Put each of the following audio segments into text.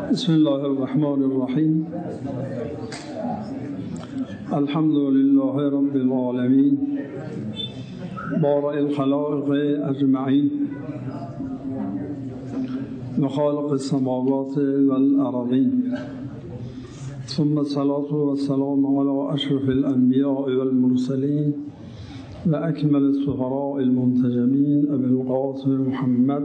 بسم الله الرحمن الرحیم. الحمد لله رب العالمین بارئ الخلائق اجمعین وخالق السماوات والارضین، ثم الصلاة والسلام على اشرف الانبیاء والمرسلین و اکمل السفراء المنتجبین ابی القاسم محمد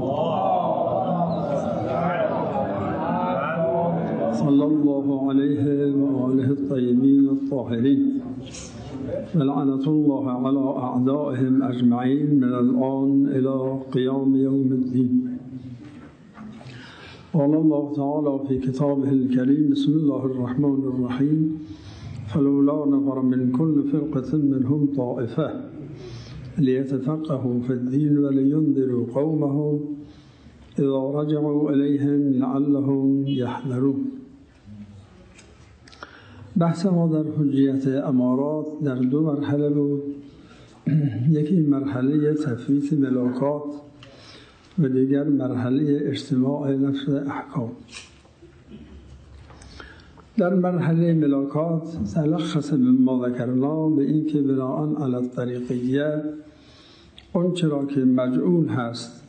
صلی الله علیه و آله الطیبین الطاهرین و لعنة الله علی اعدائهم اجمعین من الآن الی قیام یوم الدین. قال الله تعالی فی کتابه الکریم: بسم الله الرحمن الرحیم. فلولا نفر من كل فرقة منهم طائفة ليتفقهوا في الدين ولينذروا قومهم اذا رجعوا إليهم لعلهم يحذرون. بحث ما در حجیت امارات در دو مرحله بود. یکی مرحله تفویت ملاکات و دیگر مرحله اجتماع نفس احکام. در مرحله ملاکات تلخص مما ذکرنا به این که بناء علی الطریقیه اون چرا که مجعول هست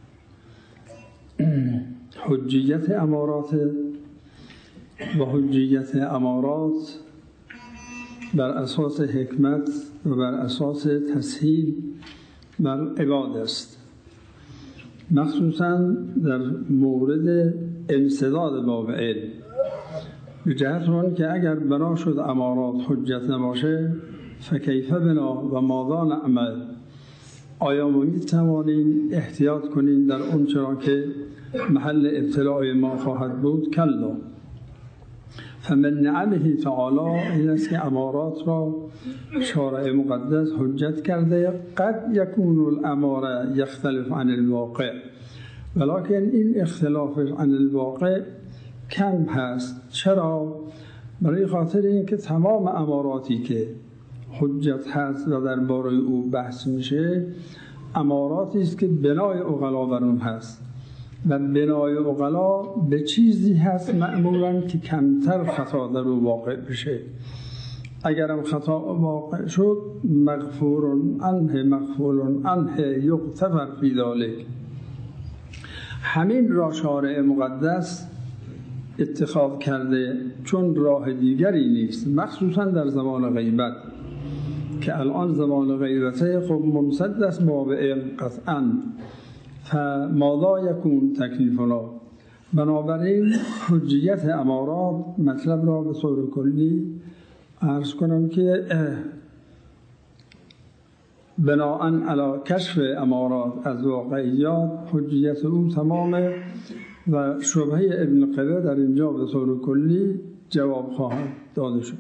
حجیت امارات و حجیت امارات بر اساس حکمت و بر اساس تسهیل بر عباد است، مخصوصا در مورد انسداد باب علم، به جهت اون که اگر بنا شد امارات حجت نباشه فکیف بنا و ماذا نعمل، آیا ما میتوانیم احتیاط کنیم در اون چرا که محل ابتلاع ما خواهد بود؟ کلا. فمن نعمه تعالی این است که امارات را شارع مقدس حجت کرده. قد یکون الاماره یختلف عن الواقع، ولکن این اختلاف عن الواقع کم هست. چرا؟ برای خاطر اینکه تمام اماراتی که حجت هست و درباره او بحث میشه اماراتی است که بنای عقلا بر اون هست و بنای عقلا به چیزی هست معمولاً که کمتر خطا در او واقع بشه. اگرم خطا واقع شد مغفور عنه یغتفر فی ذلک. همین را شارع مقدس اتخاذ کرده چون راه دیگری نیست، مخصوصا در زمان غیبت که الان زمان غیبته خب منسد است باب علم قطعا. فماذا یکون تکلیفنا؟ بنابراین حجیت امارات مطلب را به طور کلی عرض کنم که بناء علی کشف امارات از واقعیات حجیت او تمامه و شبهه ابن قبه در اینجا به طور کلی جواب خواهد داده شد.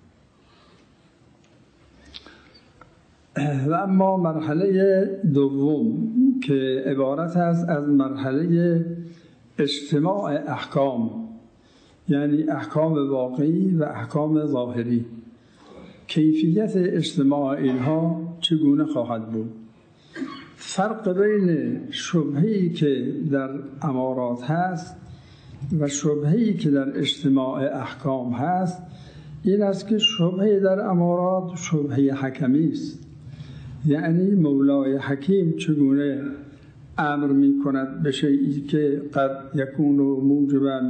و اما مرحله دوم که عبارت است از مرحله اجتماع احکام، یعنی احکام واقعی و احکام ظاهری، کیفیت اجتماع اینها چگونه خواهد بود؟ فرق بین شبهه‌ای که در امارات هست و شبهه‌ای که در اجتماع احکام هست این است که شبهه در امارات شبهه حکمی است، یعنی مولای حکیم چگونه امر می کند به شیئی که قد یکون موجبا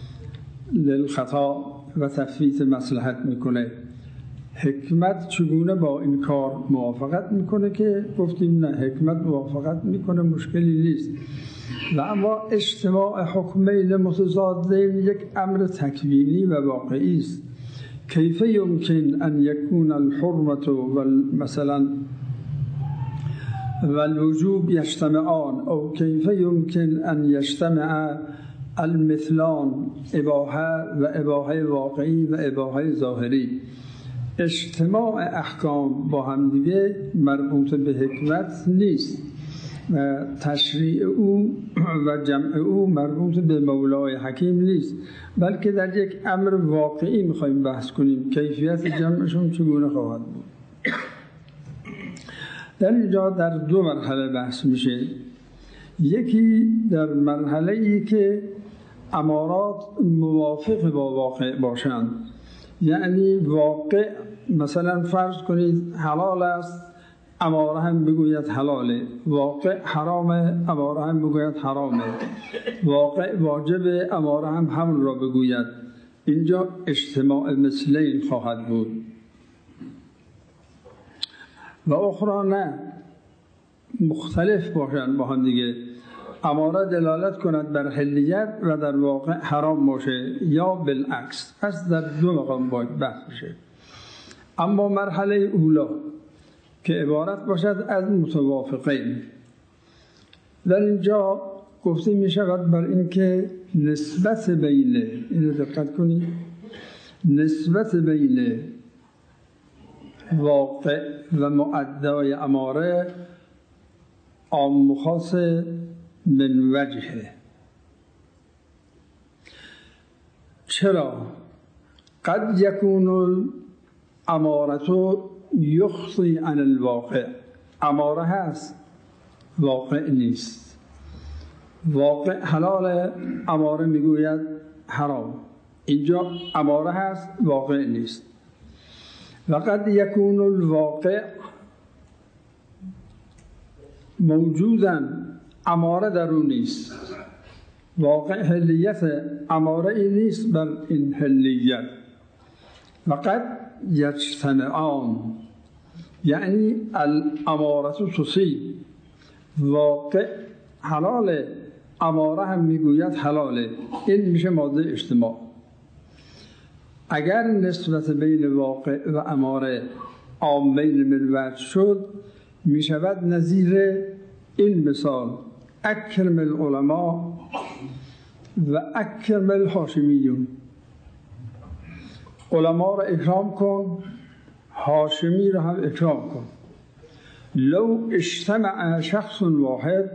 للخطا و تفویت مصلحت می کنه. حکمت چگونه با این کار موافقت میکنه که گفتیم نه، حکمت موافقت میکنه، مشکلی نیست. و اما اجتماع حکمین متضادین یک امر تکوینی و واقعی است. کیف یمکن ان یکون الحرمت و مثلا والوجوب یجتمعان، او کیف یمکن ان یجتمع المثلان، اباحه و اباحه واقعی و اباحه ظاهری. اجتماع احکام با هم دیگه مربوط به حکمت نیست و تشریع او و جمع او مربوط به مولای حکیم نیست، بلکه در یک امر واقعی میخوایم بحث کنیم کیفیت جمعشون چگونه خواهد بود. در اینجا در دو مرحله بحث میشه. یکی در مرحله‌ای که امارات موافق با واقع باشند. یعنی واقع مثلا فرض کنید حلال است، اماره هم بگوید حلاله، واقع حرامه، اماره هم بگوید حرامه، واقع واجبه، اماره هم همون را بگوید. اینجا اجتماع مثلین خواهد بود. و اخرى نه، مختلف باشند با هم دیگه. اماره دلالت کند بر حلیت و در واقع حرام باشه یا بالعکس. پس در دو مقام باید بحث بشه. اما مرحله اولا که عبارت باشد از متوافقین، در اینجا گفته می شود بر این که نسبت بین، اینو دقت کنید، نسبت بین واقع و مؤدای اماره عام و خاص من وجهه. چرا؟ قد یکون الامارة یخطی عن الواقع. اماره هست، واقع نیست. واقع حلال، اماره میگوید حرام. اینجا اماره هست، واقع نیست. و قد یکون الواقع موجودا، اماره در اون نیست. واقع حلیت اماره ای نیست بل این حلیت. و قد یجتمعان، یعنی الاماره تصیب، واقع حلاله، اماره هم میگوید حلاله. این میشه ماده اجتماع. اگر نسبت بین واقع و اماره عامین من وجه شد، میشود نظیر این مثال: اکرم العلماء و اکرم الهاشمیون. علما را اکرام کن، هاشمی را هم اکرام کن. لو اجتمع شخص واحد،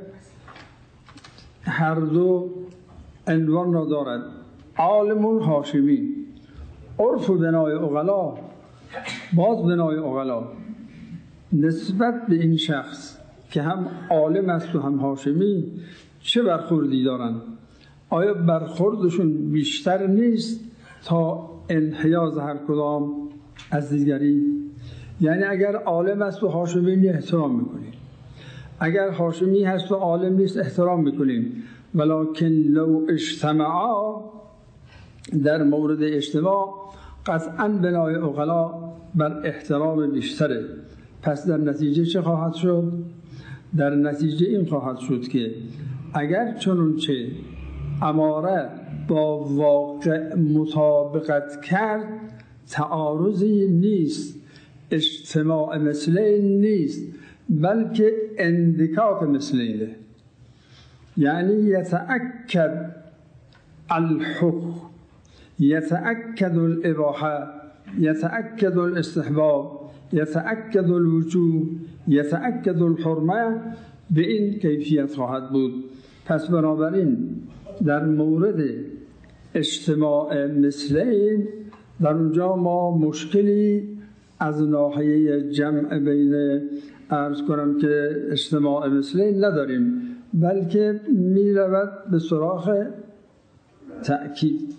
هر دو عنوان را دارد، عالم هاشمی. عرف بنای عقلا، باز بنای عقلا، نسبت به این شخص که هم عالم است و هم هاشمی چه برخوردی دارند؟ آیا برخوردشون بیشتر نیست تا انحیاز هر کدام از دیگری؟ یعنی اگر عالم است و هاشمی نیست احترام میکنیم، اگر هاشمی هست و عالم نیست احترام میکنیم. ولکن لو اجتماعا، در مورد اجتماع قطعا بنای عقلا بر احترام بیشتره. پس در نتیجه چه خواهد شد؟ در نتیجه این خواهد شد که اگر چنانچه اماره با واقع مطابقت کرد، تعارضی نیست، اجتماع مثلین نیست، بلکه اندکاک مثلینه. یعنی یتأکد الحکم، یتأکد الاباحه، یتأکد الاستحباب، یتأکد الوجوب، یتأکد الحرمه. به این کیفیت خواهد بود. پس بنابراین در مورد اجتماع مثلین در اونجا ما مشکلی از ناحیه جمع بین عرض کنم که اجتماع مثلین نداریم، بلکه می رود به سراغ تأکید.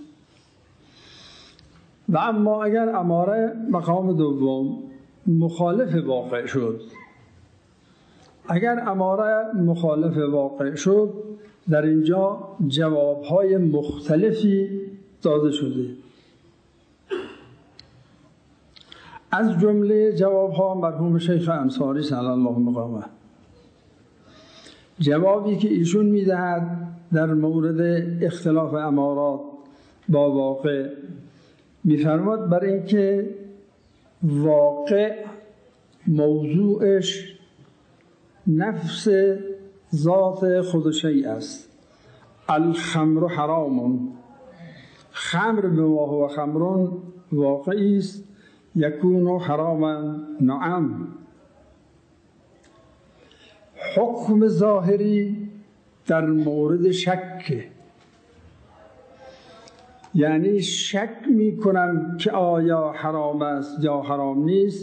و اما اگر اماره مقام دوم مخالف واقع شد، اگر اماره مخالف واقع شد، در اینجا جوابهای مختلفی داده شده. از جمله جوابها مرحوم شیخ انصاری صلی الله مقامه، جوابی که ایشون میدهد در مورد اختلاف امارات با واقع، میفرماد بر این که واقع موضوعش نفس ذات خود شیء است. الخمر حرام، خمر به ما هو خمرون واقعی است. یکون حراما، نعم. حکم ظاهری در مورد شک، یعنی شک می کنم که آیا حرام است یا حرام نیست.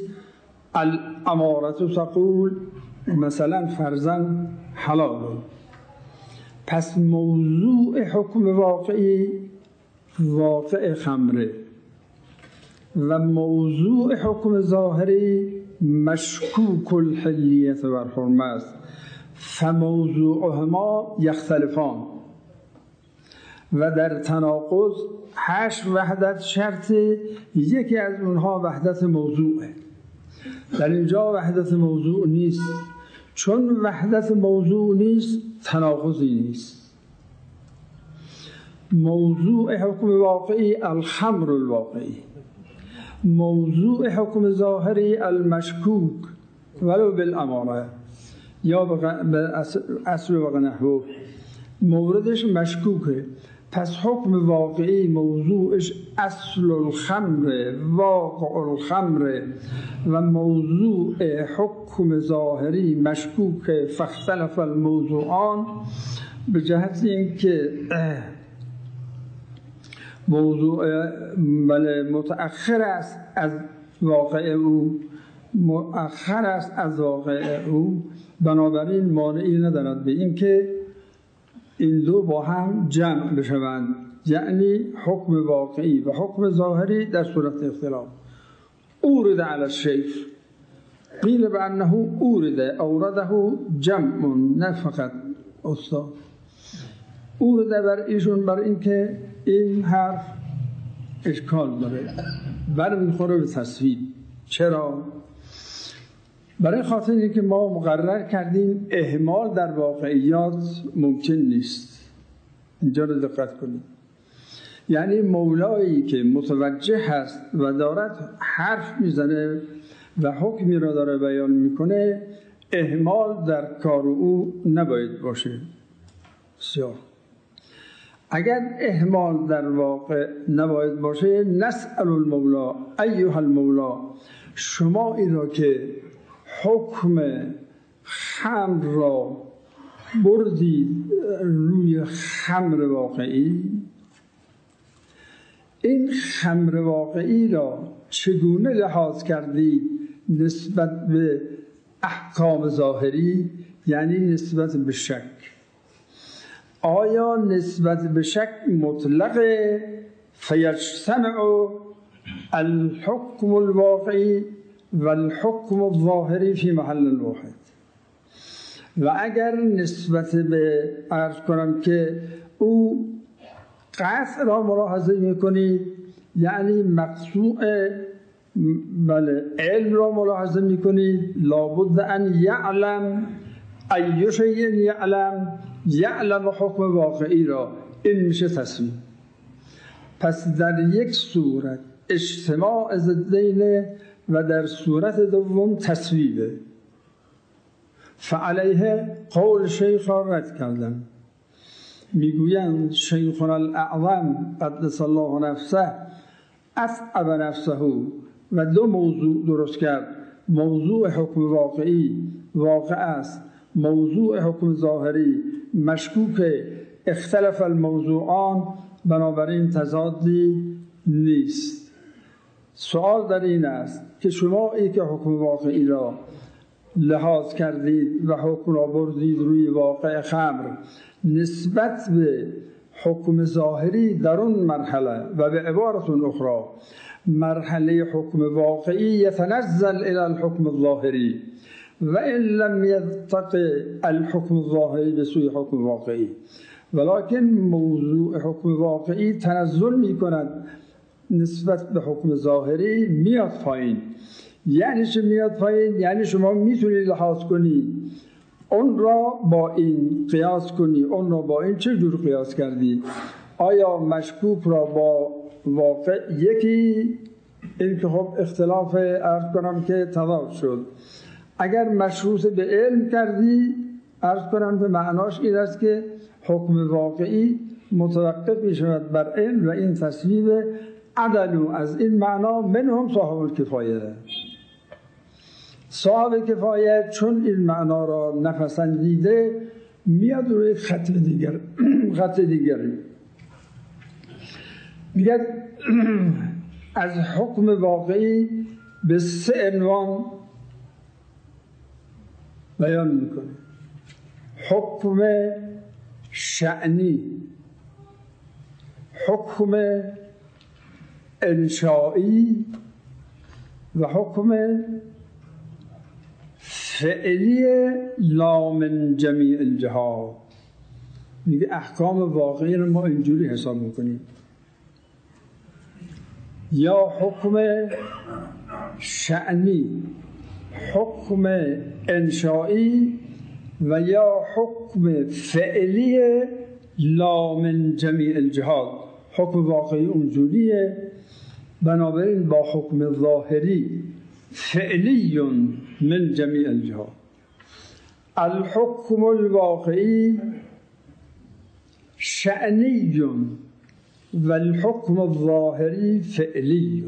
الامارة تقول مثلا فرضاً حلال، پس موضوع حکم واقعی واقع خمره و موضوع حکم ظاهری مشکوک الحلیت و الحرمه است. فموضوعهما یختلفان و در تناقض 8 وحدت شرط، یکی از اونها وحدت موضوعه. در اینجا وحدت موضوع نیست، چون وحدت موضوع نیست تناقضی نیست. موضوع حکم واقعی الخمر الواقعی، موضوع حکم ظاهری المشکوک ولو بالاماره یا به اصل و نحو، موردش مشکوکه. پس حکم واقعی موضوعش اصل الخمر واقع الخمر و موضوع حکم ظاهری مشکوک. فاختلف الموضوعان به جهت اینکه موضوع متأخر است از واقع او، مؤخر است از واقع او، بنابراین مانعی ندارد به اینکه این دو با هم جمع بشوند، یعنی حکم واقعی و حکم ظاهری در صورت اختلاف. اورد علی الشیخ قیل بانه اورده جمع، نه فقط استاد. اورد بر ایشون بر اینکه این حرف اشکال داره، برمیخوره به تصویب. چرا؟ برای خاطر اینکه ما مقرر کردیم اهمال در واقعیات ممکن نیست. اینجا رو دقت کنید. یعنی مولایی که متوجه هست و دارد حرف میزنه و حکمی را داره بیان میکنه، اهمال در کار او نباید باشه. بسیار. اگر اهمال در واقع نباید باشه، نسأل المولا ایها المولا، شما این را که حکم خمر را بردید روی خمر واقعی، این خمر واقعی را چگونه لحاظ کردید نسبت به احکام ظاهری، یعنی نسبت به شک؟ آیا نسبت به شک مطلقه فیجتمع الحکم الواقعی و الحکم الظاهری فی محل واحد؟ و اگر نسبت به عرض کنم که او قطع را ملاحظه میکنید، یعنی مقطوع علم را ملاحظه میکنید، لابد ان یعلم ای شیء یعلم حکم واقعی را، این میشه تصویب. پس در یک صورت اجتماع ضدین و در صورت دوم تصویبه. فعلیه قول شیخ را رد کردن. میگویند شیخنا الاعظم قدس الله نفسه اصعب نفسه و دو موضوع درست کرد. موضوع حکم واقعی واقع است، موضوع حکم ظاهری مشکوک. اختلاف الموضوعان، بنابراین تضادی نیست. سوال در این است که شما ای که حکم واقعی را لحاظ کردید و حکم را بردید روی واقع خمر، نسبت به حکم ظاهری در اون مرحله و به عبارت اخرى مرحله حکم واقعی یتنزل الى الحکم الظاهری و ان لم یتق الحکم الظاهری به سوی حکم واقعی، ولکن موضوع حکم واقعی تنزل می کند نسبت به حکم ظاهری، میاد پایین. یعنی چه میاد پایین؟ یعنی شما میتونید لحاظ کنی اون را با این قیاس کنی، اون را با این چه جور قیاس کردی؟ آیا مشکوک را با واقع یکی؟ این که خب اختلاف عرض کنم که تضاد شد. اگر مشروط به علم کردی، عرض کنم به معناش این است که حکم واقعی متوقف می شود بر علم و این تصویب عدلو. از این معنا منهم صاحب الکفایه. صاحب کفایه چون این معنا را نپسندیده، میاد روی خط دیگری میگه از حکم واقعی به 3 عنوان بیان میکنه. حکم شأنی، حکم انشائی و حکم فعلی لا من جمیع الجهات. میگه احکام واقعی رو ما اینجوری حساب میکنیم: یا حکم شأنی، حکم انشائی و یا حکم فعلی لا من جمیع الجهات. حکم واقعی اونجوریه، بنابراین با حکم ظاهری فعلی من جمیع الجهات. الحکم الواقعی شأنی و الحکم الظاهری فعلی.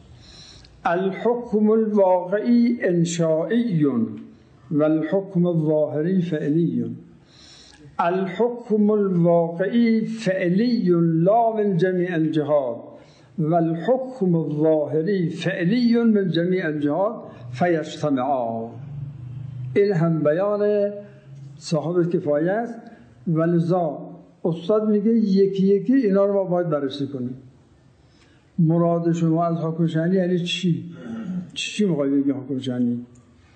الحکم الواقعی انشائی و الحکم الظاهری فعلی. الحکم الواقعی فعلی لا من جمیع الجهات و الحکم الظاهری فعلی من جمیع الجهات فیجتمعان. این هم بیان صاحب کفایه است. ولذا استاد میگه یکی یکی اینا رو ما باید بررسی کنیم. مراد شما از حکم شأنی یعنی چی؟ چی میخوای بگی حکم شأنی؟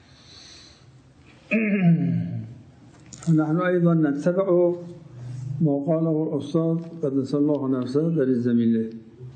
نحن ایضا نتبع ما قاله الاستاذ قدس الله نفسه در این زمینه.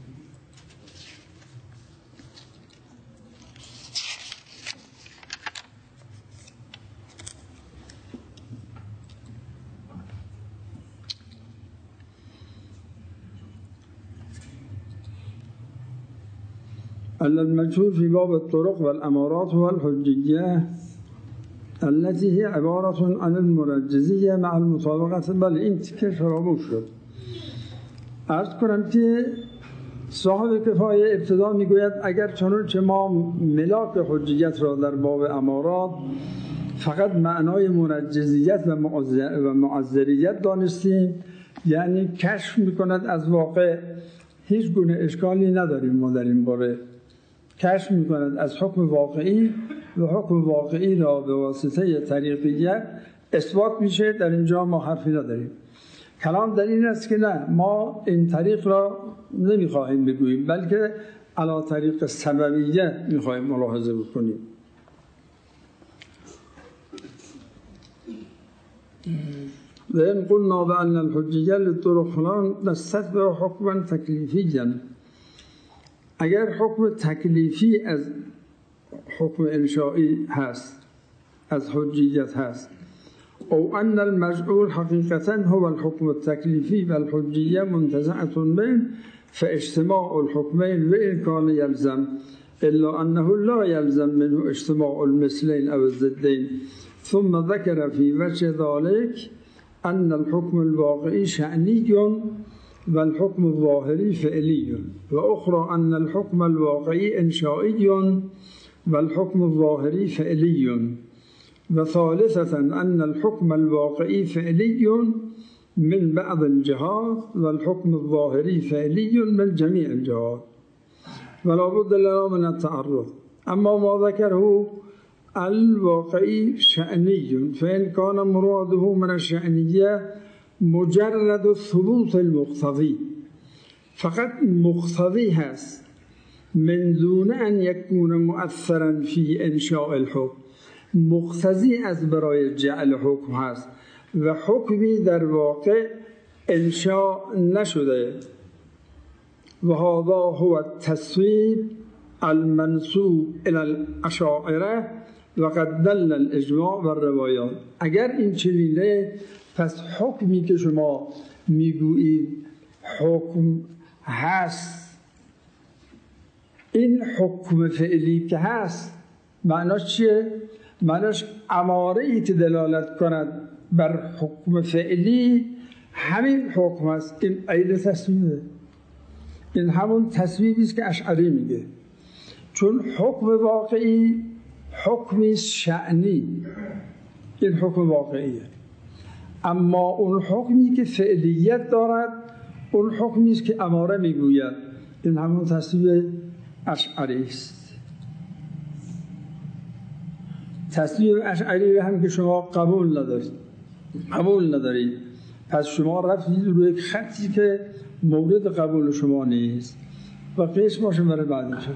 المجهول في باب الطرق والأمارات هو الحجية التي هي عبارة عن المرجزية مع المطابقة. بل این تیکه فراموش شد. عرض کنم که صاحب کفایه ابتدا میگوید اگر چنانچه ما ملاک حجیت را در باب امارات فقط معنای مرجزیت و معذریت دانستیم، یعنی کشف میکند از واقع هیچ گونه اشکالی نداریم ما در این باره، کشف میکند از حکم واقعی و حکم واقعی را به واسطه طریقیت اثبات میشه، در اینجا ما حرفی نداریم. کلام در این است که نه، ما این طریق را نمیخواهیم بگوییم، بلکه علی طریق سببیت میخواهیم ملاحظه بکنیم. و این قلنا بأن الحجیه للطرق فلان نستتبع حکما تکلیفیا. اگر حکم تکلیفی از حکم انشائی هست، از حجیت هست، او ان المجعول حقیقتا هو الحكم التكليفي والحجية منتزعة منه فاجتماع الحكمين وإن كان يلزم إلا أنه لا يلزم منه اجتماع المثلين أو الضدين. ثم ذكر في وجه ذلك أن الحكم الواقعي شأني والحكم الظاهري فعلي، وأخرى أن الحكم الواقعي إنشائي والحكم الظاهري فعلي، وثالثة أن الحكم الواقعي فعلي من بعض الجهات والحكم الظاهري فعلي من جميع الجهات ولا بد لنا من التعرض. أما ما ذكره الواقعي شأني فإن كان مراده من الشأنية مجرد ثبوت المقتضي، فقط مقتضي هست من دون أن يكون مؤثرا في إنشاء الحكم. مقتضی از برای جعل حکم هست و حکمی در واقع انشاء نشده. و هذا هو التصویب المنسوب الى الاشاعره و قد دل الاجماع و الروایات. اگر این چنینه، پس حکمی که شما میگویید حکم هست، این حکم فعلی که هست معناش چیه؟ معناش اماره‌ای که دلالت کند بر حکم فعلی همین حکم است. این عین تصویبه. این همون تصویبی است که اشعری میگه، چون حکم واقعی حکمی شأنی، این حکم واقعیه. اما اون حکمی که فعلیت دارد اون حکمی است که اماره میگوید، این همون تصویب اشعری است. تصویب اشعری هم که شما قبول ندارید، پس شما رفتید روی یک خطی که مورد قبول شما نیست و قسم باشه برای بعدش.